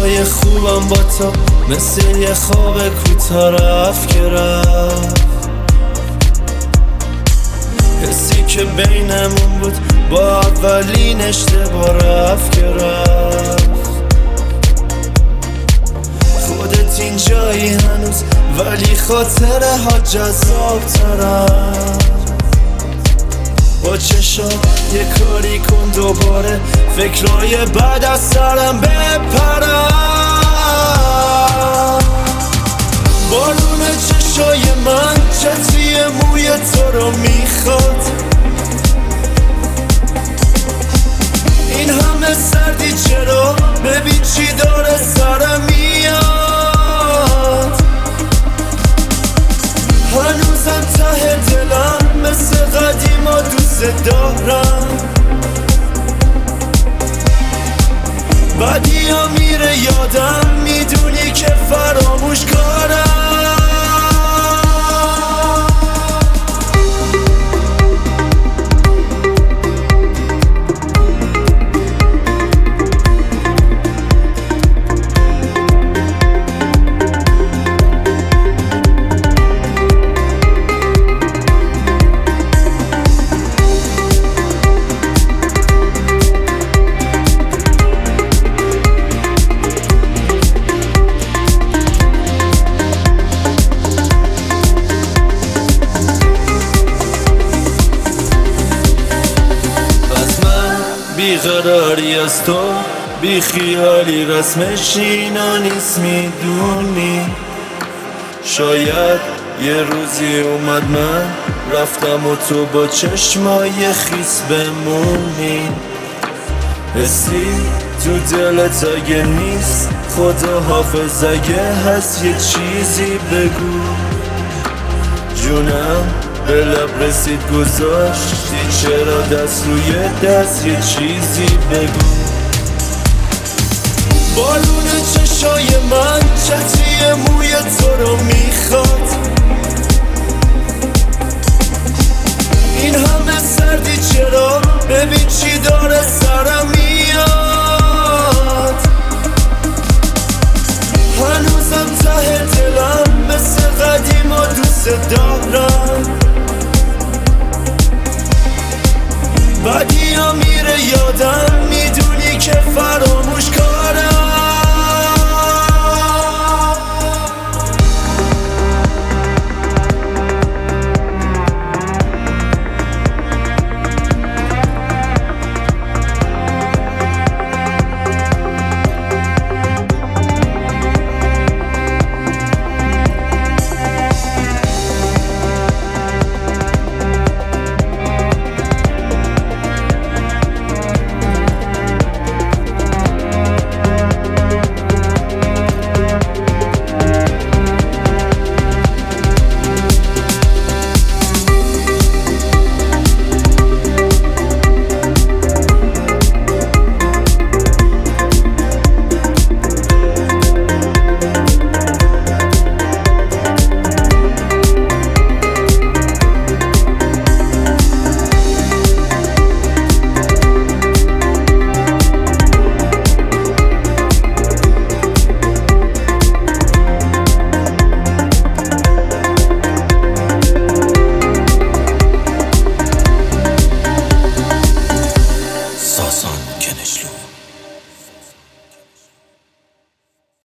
روزای خوبم با تو مثل یه خواب کوتاه رفت که رفت. حسی که بینمون بود با اولین اشتباه رفت که رفت. خودت اینجایی هنوز ولی خاطره ها جذاب ترم. با چشا یه کاری کن دوباره فکرای بعد از سرم بپرم. بارون چشای من چتری موی تو رو میخواد. این همه سردی چرا؟ ببین چی داره سرم میاد. هنوزم ته دلم مثل قدیما دوست دارم. بعدی ها میره یادم میدونی که فراموش کارم. بیقراری از تو بی خیالی رسمش اینا نیست میدونی. شاید یه روزی اومد من رفتم و تو با چشمای خیس بمونی. حسی تو دلت اگه نیست خدا حافظ اگه هست یه چیزی بگو. جونم به لب رسید گذاشتی چرا دست روی دست یه چیزی بگو. بارون چشای من چتری موی تو رو میخواد. این همه سردی چرا؟ ببین چی داره سرم میاد.